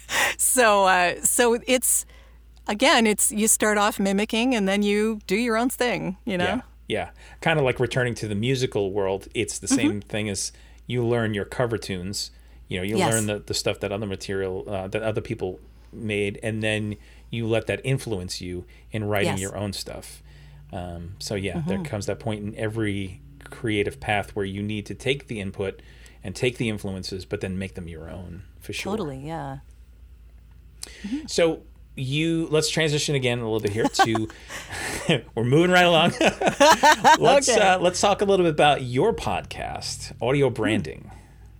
so, uh, so it's, again, it's, you start off mimicking and then you do your own thing, you know? Yeah, yeah. Kind of like returning to the musical world. It's the same Mm-hmm. thing as you learn your cover tunes. You know, you Yes. learn the, the stuff that other material, uh, that other people made, and then you let that influence you in writing Yes. your own stuff. Um, so yeah, there comes that point in every creative path where you need to take the input and take the influences, but then make them your own, for sure. Totally, yeah. So you let's transition again a little bit here to we're moving right along. let's Okay. uh, let's talk a little bit about your podcast, Audio Branding.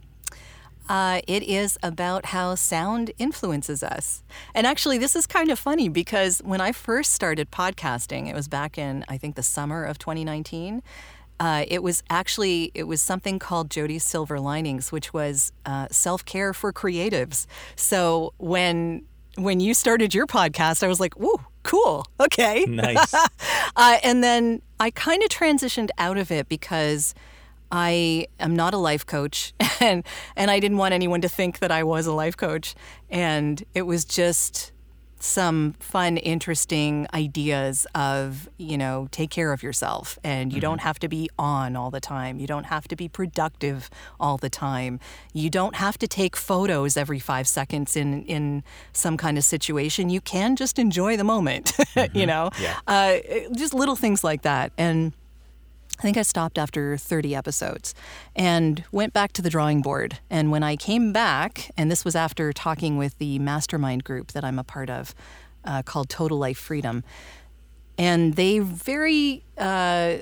Uh, it is about how sound influences us. And actually, this is kind of funny because when I first started podcasting, it was back in, I think, the summer of twenty nineteen. Uh, it was actually, it was something called Jody's Silver Linings, which was uh, self-care for creatives. So when when you started your podcast, I was like, "Whoa, cool, okay." Nice. Uh, and then I kind of transitioned out of it because I am not a life coach, and and I didn't want anyone to think that I was a life coach. And it was just some fun, interesting ideas of, you know, take care of yourself, and you don't have to be on all the time. You don't have to be productive all the time. You don't have to take photos every five seconds in in some kind of situation. You can just enjoy the moment, you know, Yeah. uh, just little things like that. And I think I stopped after thirty episodes and went back to the drawing board. And when I came back, and this was after talking with the mastermind group that I'm a part of uh, called Total Life Freedom, and they very, uh,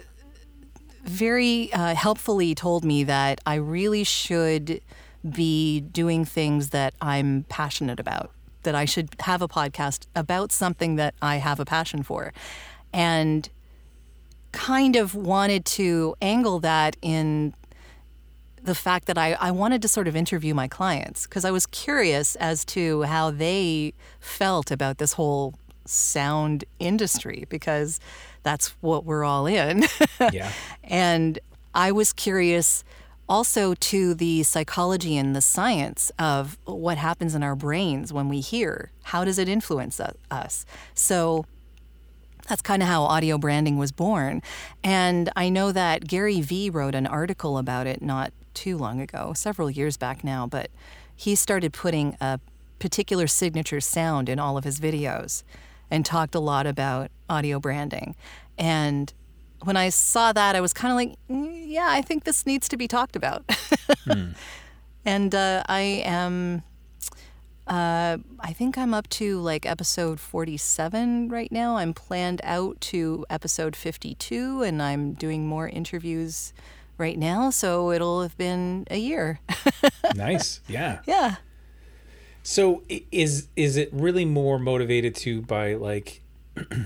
very uh, helpfully told me that I really should be doing things that I'm passionate about, that I should have a podcast about something that I have a passion for. And kind of wanted to angle that in the fact that I, I wanted to sort of interview my clients because I was curious as to how they felt about this whole sound industry, because that's what we're all in. Yeah. And I was curious also to the psychology and the science of what happens in our brains when we hear. How does it influence us? So that's kind of how audio branding was born. And I know that Gary Vee wrote an article about it not too long ago, several years back now, but he started putting a particular signature sound in all of his videos and talked a lot about audio branding. And when I saw that, I was kind of like, mm, yeah, I think this needs to be talked about. Hmm. And uh, I am... Uh, I think I'm up to like episode forty-seven right now. I'm planned out to episode fifty-two, and I'm doing more interviews right now. So it'll have been a year. Nice. Yeah. Yeah. So i- is is it really more motivated to by like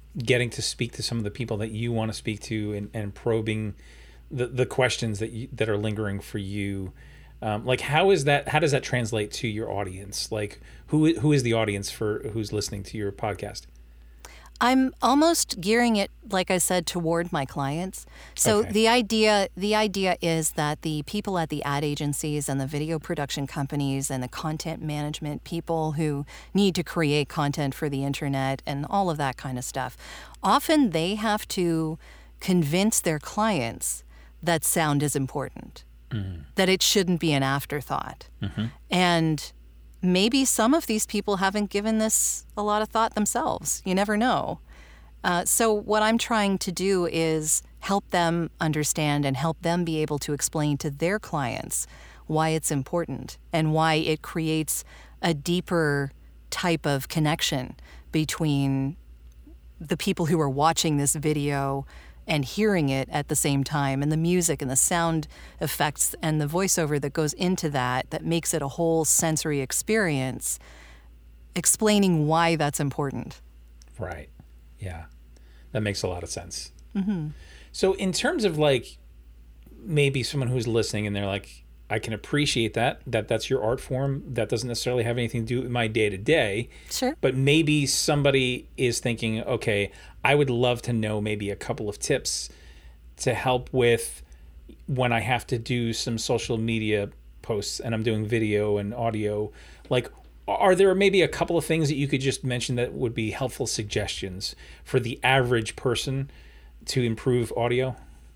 getting to speak to some of the people that you want to speak to, and, and probing the, the questions that you, that are lingering for you. Um, like, how is that, how does that translate to your audience? Like, who who is the audience for who's listening to your podcast? I'm almost gearing it, like I said, toward my clients. So Okay. the idea the idea is that the people at the ad agencies and the video production companies and the content management people who need to create content for the internet and all of that kind of stuff, often they have to convince their clients that sound is important, mm-hmm. that it shouldn't be an afterthought. Mm-hmm. And maybe some of these people haven't given this a lot of thought themselves. You never know. Uh, so what I'm trying to do is help them understand and help them be able to explain to their clients why it's important and why it creates a deeper type of connection between the people who are watching this video and hearing it at the same time, and the music and the sound effects and the voiceover that goes into that, that makes it a whole sensory experience, explaining why that's important. Right. Yeah. That makes a lot of sense. Mm-hmm. So in terms of like maybe someone who's listening and they're like, I can appreciate that, that that's your art form. That doesn't necessarily have anything to do with my day to day. Sure. But maybe somebody is thinking, okay, I would love to know maybe a couple of tips to help with when I have to do some social media posts and I'm doing video and audio. Like, are there maybe a couple of things that you could just mention that would be helpful suggestions for the average person to improve audio?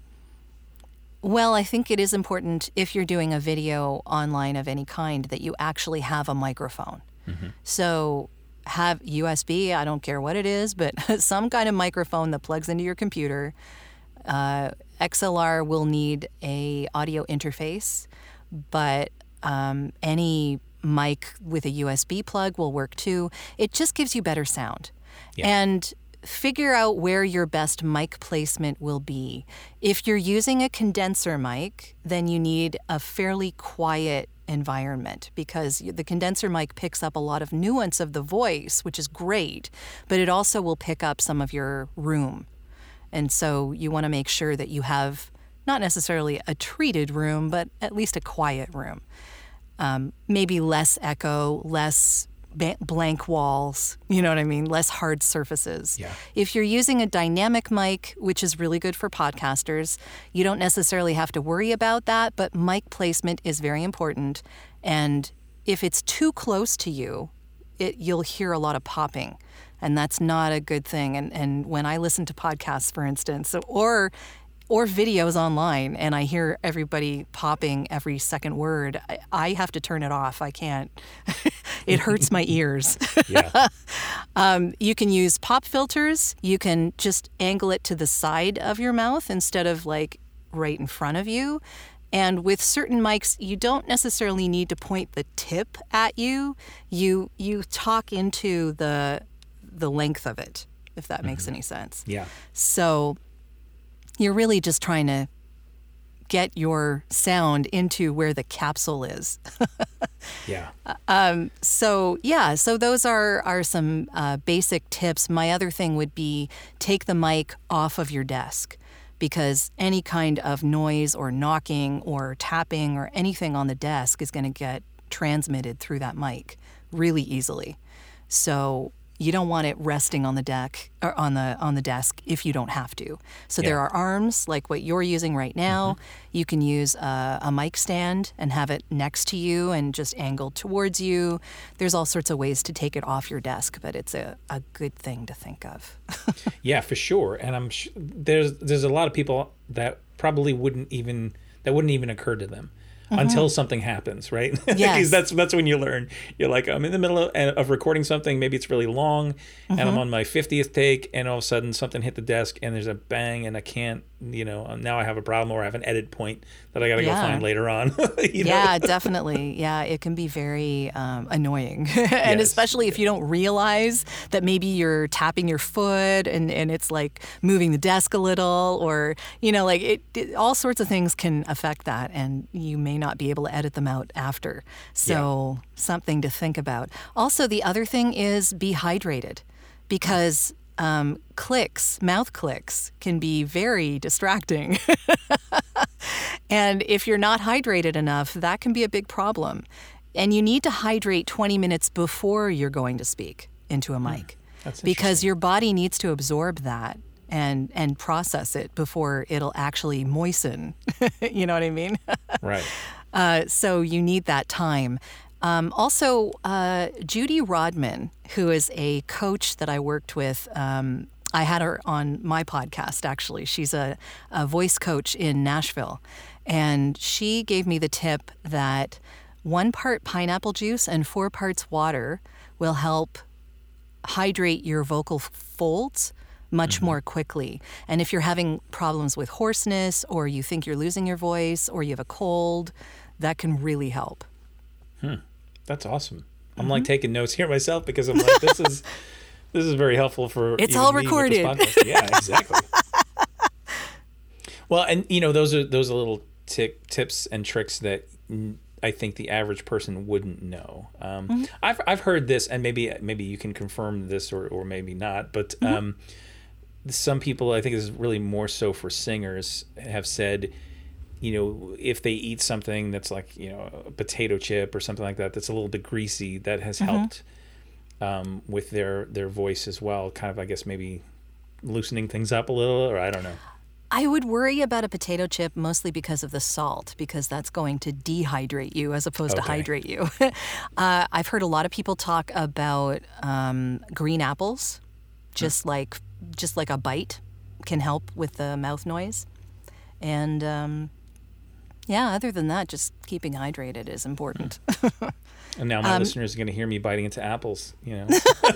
Well, I think it is important if you're doing a video online of any kind that you actually have a microphone. Mm-hmm. So have U S B, I don't care what it is, but some kind of microphone that plugs into your computer. Uh, X L R will need a audio interface, but um, any mic with a U S B plug will work too. It just gives you better sound. Yeah. And figure out where your best mic placement will be. If you're using a condenser mic, then you need a fairly quiet environment because the condenser mic picks up a lot of nuance of the voice, which is great, but it also will pick up some of your room. And so you want to make sure that you have not necessarily a treated room, but at least a quiet room. Um, maybe less echo, less blank walls, you know what I mean? Less hard surfaces. Yeah. If you're using a dynamic mic, which is really good for podcasters, you don't necessarily have to worry about that, but mic placement is very important. And if it's too close to you, it, you'll hear a lot of popping, and that's not a good thing. And, and when I listen to podcasts, for instance, or or videos online, and I hear everybody popping every second word, I, I have to turn it off. I can't. It hurts my ears. Yeah. um, you can use pop filters. You can just angle it to the side of your mouth instead of like right in front of you. And with certain mics, you don't necessarily need to point the tip at you. You you talk into the the length of it, if that mm-hmm. makes any sense. Yeah. So you're really just trying to get your sound into where the capsule is. Yeah. Um, so, yeah, so those are, are some uh, basic tips. My other thing would be take the mic off of your desk, because any kind of noise or knocking or tapping or anything on the desk is going to get transmitted through that mic really easily. So you don't want it resting on the deck or on the on the desk if you don't have to. So yeah. There are arms like what you're using right now. Mm-hmm. You can use a, a mic stand and have it next to you and just angled towards you. There's all sorts of ways to take it off your desk, but it's a, a good thing to think of. Yeah, for sure. And I'm sh- there's there's a lot of people that probably wouldn't even that wouldn't even occur to them. Mm-hmm. Until something happens, right? Yes. Because that's that's when you learn. You're like, I'm in the middle of, of recording something. Maybe it's really long, mm-hmm. and I'm on my fiftieth take, and all of a sudden something hit the desk, and there's a bang, and I can't, you know, now I have a problem, or I have an edit point that I got to yeah. go find later on. you know? Yeah, definitely. Yeah, it can be very um, annoying, and yes. especially if you don't realize that maybe you're tapping your foot, and, and it's like moving the desk a little, or you know, like it, it. All sorts of things can affect that, and you may not be able to edit them out after. So yeah. something to think about. Also, the other thing is be hydrated, because um, clicks, mouth clicks, can be very distracting. And if you're not hydrated enough, that can be a big problem. And you need to hydrate twenty minutes before you're going to speak into a mic. That's because your body needs to absorb that and and process it before it'll actually moisten. You know what I mean? Right. Uh, so you need that time. Um, also, uh, Judy Rodman, who is a coach that I worked with, um, I had her on my podcast, actually. She's a, a voice coach in Nashville. And she gave me the tip that one part pineapple juice and four parts water will help hydrate your vocal folds much mm-hmm. more quickly. And if you're having problems with hoarseness, or you think you're losing your voice, or you have a cold, that can really help. Hmm. That's awesome. I'm mm-hmm. like taking notes here myself, because I'm like, this is this is very helpful for it's all recorded. Yeah, exactly. Well, and you know, those are those are little t- tips and tricks that I think the average person wouldn't know. Um, mm-hmm. I've I've heard this, and maybe maybe you can confirm this or or maybe not, but mm-hmm. um, some people, I think this is really more so for singers, have said, you know, if they eat something that's like, you know, a potato chip or something like that, that's a little bit greasy, that has mm-hmm. helped um, with their, their voice as well. Kind of, I guess, maybe loosening things up a little, or I don't know. I would worry about a potato chip mostly because of the salt, because that's going to dehydrate you as opposed okay. to hydrate you. uh, I've heard a lot of people talk about um, green apples, just hmm. like just like a bite can help with the mouth noise. And um, yeah, other than that, just keeping hydrated is important. And now my um, listeners are going to hear me biting into apples, you know.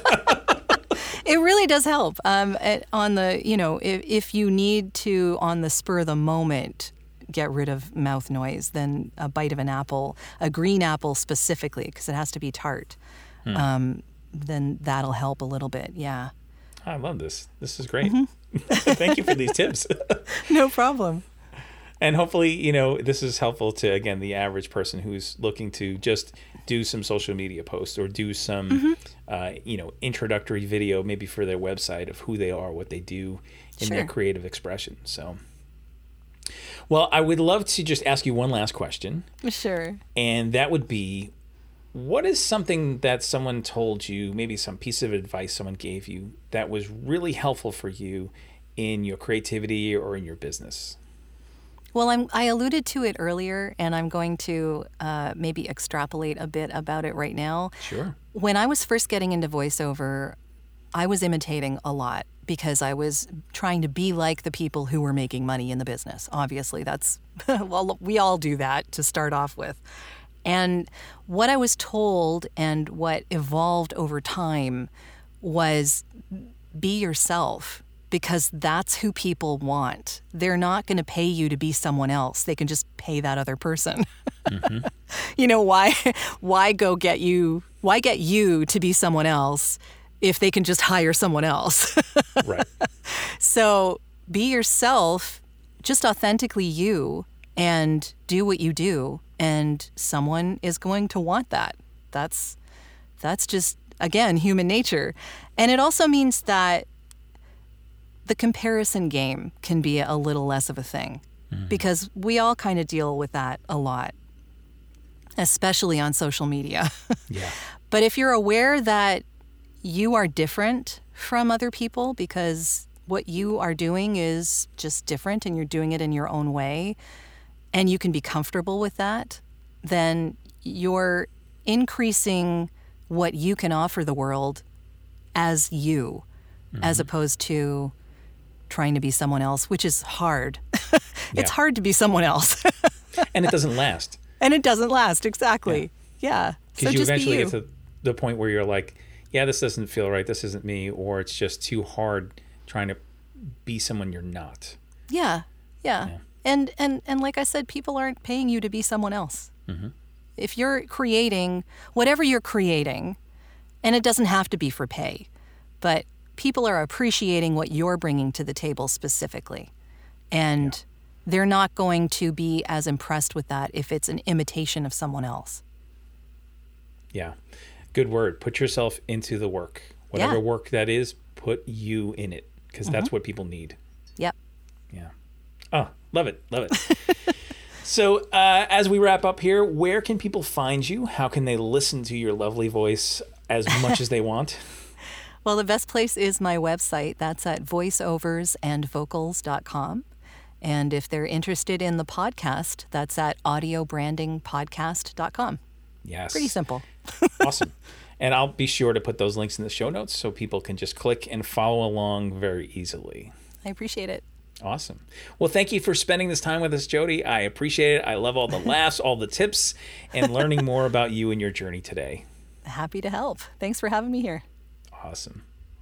It really does help. Um, on the, you know, if, if you need to, on the spur of the moment, get rid of mouth noise, then a bite of an apple, a green apple specifically, because it has to be tart, hmm. um, then that'll help a little bit. Yeah. I love this. This is great. Mm-hmm. Thank you for these tips. No problem. And hopefully, you know, this is helpful to, again, the average person who's looking to just do some social media posts or do some, mm-hmm. uh, you know, introductory video, maybe for their website of who they are, what they do in sure. their creative expression. So, well, I would love to just ask you one last question. Sure. And that would be, what is something that someone told you, maybe some piece of advice someone gave you that was really helpful for you in your creativity or in your business? Well, I'm, I alluded to it earlier, and I'm going to uh, maybe extrapolate a bit about it right now. Sure. When I was first getting into voiceover, I was imitating a lot because I was trying to be like the people who were making money in the business. Obviously, that's, well, we all do that to start off with. And what I was told and what evolved over time was be yourself, because that's who people want. They're not going to pay you to be someone else. They can just pay that other person. Mm-hmm. You know, why why go get you why get you to be someone else if they can just hire someone else? Right. So be yourself, just authentically you, and do what you do, and someone is going to want that. That's that's just, again, human nature. And it also means that the comparison game can be a little less of a thing, mm-hmm. because we all kind of deal with that a lot, especially on social media. Yeah. But if you're aware that you are different from other people because what you are doing is just different and you're doing it in your own way, and you can be comfortable with that, then you're increasing what you can offer the world as you, mm-hmm. as opposed to trying to be someone else, which is hard. It's yeah. hard to be someone else. And it doesn't last. And it doesn't last, exactly. Yeah. Because so you just eventually be you. get to the point where you're like, yeah, this doesn't feel right, this isn't me, or it's just too hard trying to be someone you're not. Yeah, yeah. yeah. And, and, and like I said, people aren't paying you to be someone else. Mm-hmm. If you're creating, whatever you're creating, and it doesn't have to be for pay, but people are appreciating what you're bringing to the table specifically. And yeah. they're not going to be as impressed with that if it's an imitation of someone else. Yeah. Good word. Put yourself into the work. Whatever yeah. work that is, put you in it, because mm-hmm. that's what people need. Yep. Yeah. Oh, love it. Love it. So uh, as we wrap up here, where can people find you? How can they listen to your lovely voice as much as they want? Well, the best place is my website. That's at voiceovers and vocals dot com. And if they're interested in the podcast, that's at audio branding podcast dot com. Yes. Pretty simple. Awesome. And I'll be sure to put those links in the show notes so people can just click and follow along very easily. I appreciate it. Awesome. Well, thank you for spending this time with us, Jody. I appreciate it. I love all the laughs, all the tips, and learning more about you and your journey today. Happy to help. Thanks for having me here. Awesome.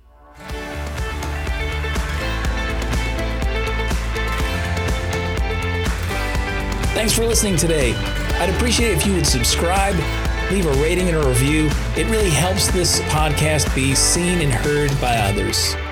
Thanks for listening today. I'd appreciate it if you would subscribe, leave a rating and a review. It really helps this podcast be seen and heard by others.